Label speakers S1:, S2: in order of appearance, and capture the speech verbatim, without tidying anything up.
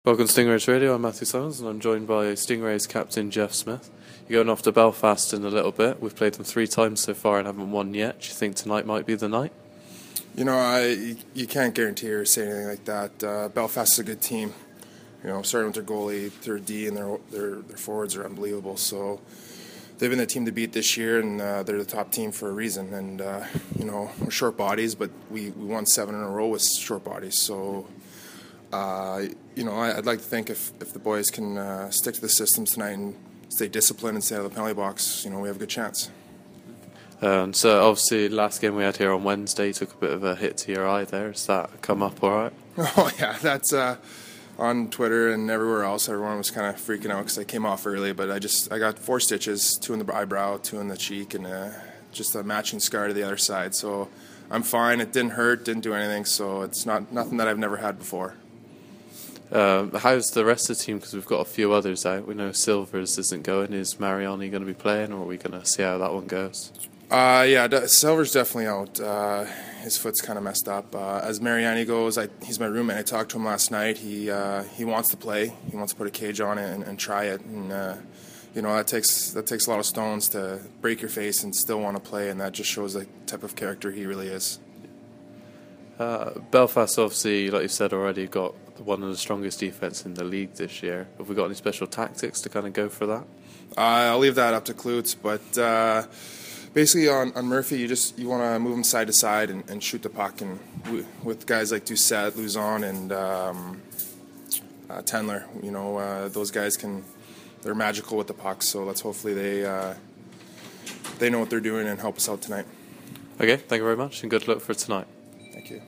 S1: Welcome to Stingrays Radio, I'm Matthew Summers and I'm joined by Stingrays captain Jeff Smith. You're going off to Belfast in a little bit. We've played them three times so far and haven't won yet. Do you think tonight might be the night?
S2: You know, I you can't guarantee or say anything like that. Uh, Belfast is a good team. You know, starting with their goalie, their D, and their their, their forwards are unbelievable. So they've been the team to beat this year, and uh, they're the top team for a reason. And, uh, you know, we're short bodies, but we, we won seven in a row with short bodies. So... Uh, you know, I'd like to think if, if the boys can uh, stick to the systems tonight and stay disciplined and stay out of the penalty box, you know, we have a good chance.
S1: Um, so obviously last game we had here on Wednesday, you took a bit of a hit to your eye there. Has that come up all right?
S2: Oh, yeah, that's uh, on Twitter and everywhere else. Everyone was kind of freaking out because I came off early, but I just I got four stitches, two in the eyebrow, two in the cheek, and uh, just a matching scar to the other side. So I'm fine. It didn't hurt, didn't do anything, so it's not nothing that I've never had before.
S1: Um, how's the rest of the team? Because we've got a few others out. We know Silvers isn't going. Is Mariani going to be playing, or are we going to see how that one goes?
S2: Uh, yeah, De- Silver's definitely out. Uh, his foot's kind of messed up. Uh, as Mariani goes, I, he's my roommate. I talked to him last night. He uh, he wants to play. He wants to put a cage on it and, and try it. And uh, you know that takes that takes a lot of stones to break your face and still want to play. And that just shows the type of character he really is.
S1: Uh, Belfast, obviously, like you said already, got one of the strongest defense in the league this year. Have we got any special tactics to kind of go for that?
S2: Uh, I'll leave that up to Klutz, but uh, basically on, on Murphy, you just you want to move him side to side and, and shoot the puck. And w- with guys like Doucette, Luzon, and um, uh, Tendler, you know, uh, those guys can they're magical with the puck. So let's hopefully they uh, they know what they're doing and help us out tonight.
S1: Okay, thank you very much, and good luck for tonight.
S2: Thank you.